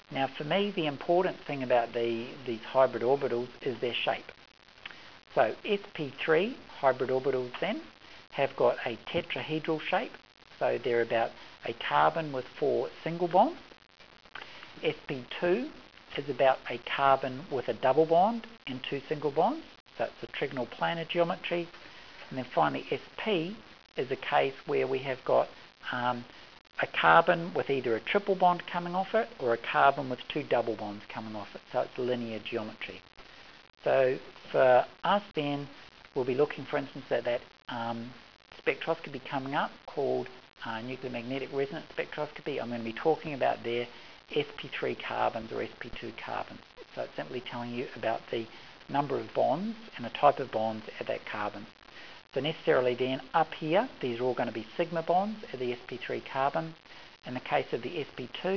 Now for me, the important thing about these hybrid orbitals is their shape. So sp3 hybrid orbitals then have got a tetrahedral shape, so they're about a carbon with 4 single bonds. sp2 is about a carbon with a double bond and 2 single bonds, so it's a trigonal planar geometry. And then finally sp is a case where we have got a carbon with either a triple bond coming off it or a carbon with 2 double bonds coming off it, so it's linear geometry. So for us then, we'll be looking, for instance, at that spectroscopy coming up called nuclear magnetic resonance spectroscopy. I'm going to be talking about their sp3 carbons or sp2 carbons. So it's simply telling you about the number of bonds and the type of bonds at that carbon. So necessarily then up here, these are all going to be sigma bonds at the sp3 carbon. In the case of the sp2,